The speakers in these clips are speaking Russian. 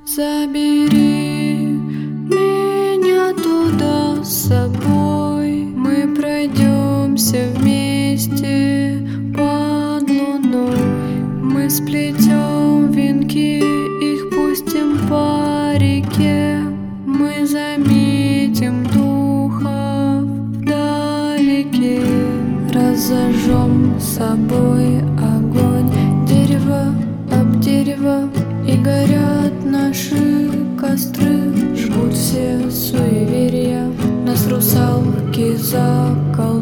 Забери меня туда с собой, мы пройдемся вместе под луной. Мы сплетем венки, их пустим по реке, мы заметим духов вдалеке. Разожжем с собой огонь, дерево об дерево, и горят наши костры. Жгут все суеверия, нас русалки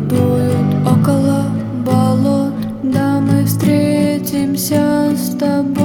заколдуют около болот. Да, мы встретимся с тобой.